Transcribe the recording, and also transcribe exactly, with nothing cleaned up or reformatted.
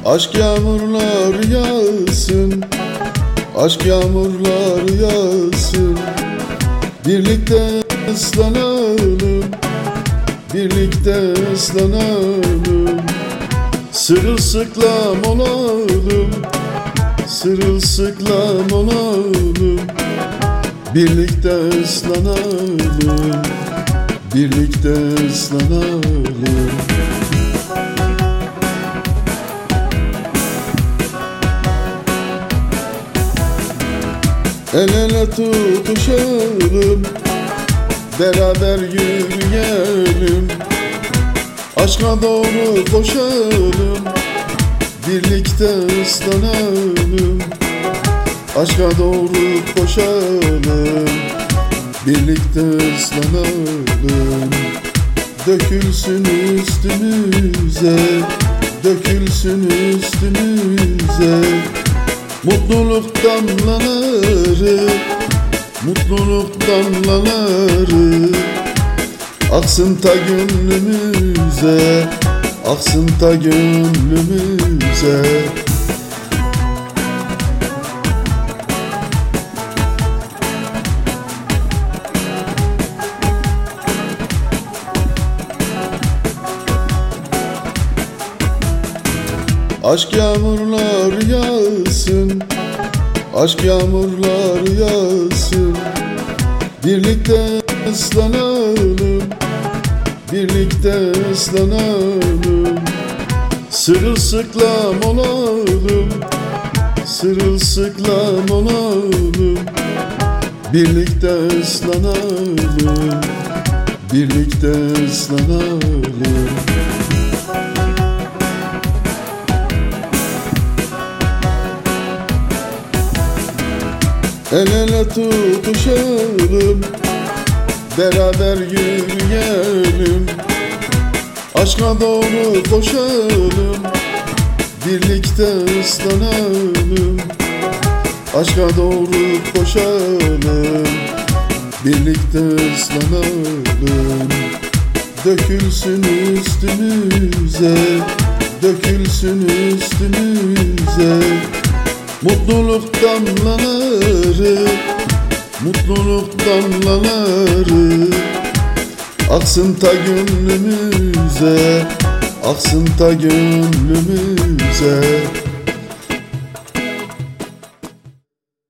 Aşk yağmurlar yağsın, aşk yağmurlar yağsın. Birlikte ıslanalım, birlikte ıslanalım. Sırılsıklam olalım, sırılsıklam olalım. Birlikte ıslanalım, birlikte ıslanalım. El ele tutuşalım, beraber yürüyelim. Aşka doğru koşalım, birlikte ıslanalım. Aşka doğru koşalım, birlikte ıslanalım. Dökülsün üstümüze, dökülsün üstümüze. Mutluluk damlaları, mutluluk damlaları. Aksın ta gönlümüze, aksın ta gönlümüze. Aşk yağmurlar yağsın, aşk yağmurlar yağsın. Birlikte ıslanalım, birlikte ıslanalım. Sırılsıklam olalım, sırılsıklam olalım. Birlikte ıslanalım, birlikte ıslanalım. El ele tutuşalım, beraber yürüyelim. Aşka doğru koşalım, birlikte ıslanalım. Aşka doğru koşalım, birlikte ıslanalım. Dökülsün üstümüze, dökülsün üstümüze. Mutluluk damlaları, mutluluk damlaları. Aksın ta gönlümüze, aksın ta gönlümüze.